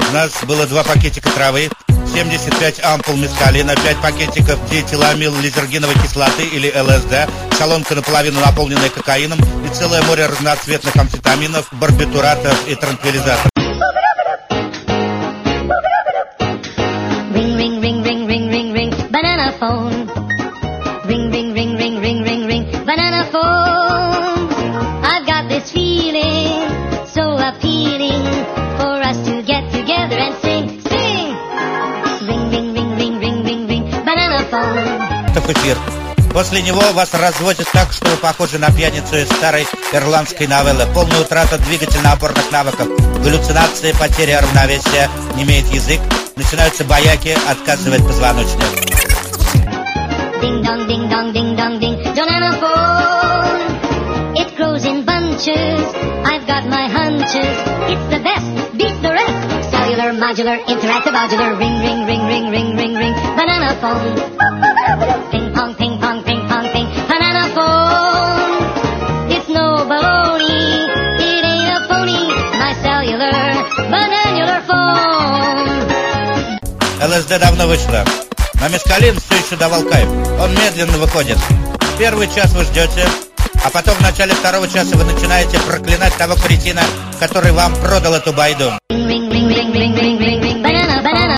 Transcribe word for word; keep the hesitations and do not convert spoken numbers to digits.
У нас было два пакетика травы, семьдесят пять ампул мескалина, пять пакетиков диэтиламил лизергиновой кислоты или эл эс дэ, колонка наполовину наполненная кокаином и целое море разноцветных амфетаминов, барбитуратов и транквилизаторов. Ring, ring, ring, ring, ring, ring, ring, banana phone. Ring, ring, ring, ring, ring, ring, ring, banana phone. I've got this feeling, so appealing, for us to get together and sing, sing. Ring, ring, ring, ring, ring, ring, ring, banana phone. Это эфир. После него вас разводят так, что вы похожи на пьяницу из старой ирландской новеллы. Полная утрата двигательно-опорных навыков, галлюцинации, потеря равновесия, не имеет язык, начинаются бояки, отказывает позвоночник. Ding dong, ding dong, ding dong, ding, banana phone. It grows in bunches. I've got my hunches. It's the best, beat the rest. Cellular, modular, interactive, modular. Ring, ring, ring, ring, ring, ring, ring, banana phone. Ping pong, ping pong, ping pong, ping, banana phone. It's no baloney. It ain't a phony. My cellular, bananular phone. эл эс дэ давно вышло. Но мескалин все еще давал кайф. Он медленно выходит. Первый час вы ждете, а потом в начале второго часа вы начинаете проклинать того кретина, который вам продал эту байду.